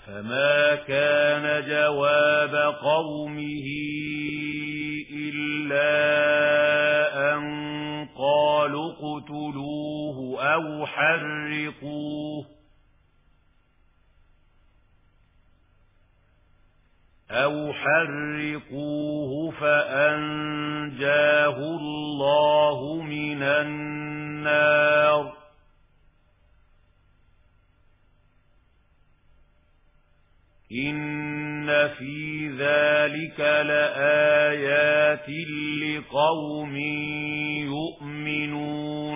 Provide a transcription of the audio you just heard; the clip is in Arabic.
فما كان جواب قومه إلا أن قالوا اقتلوه أو حرقوه فأنجاه الله من النار إن في ذلك لآيات لقوم يؤمنون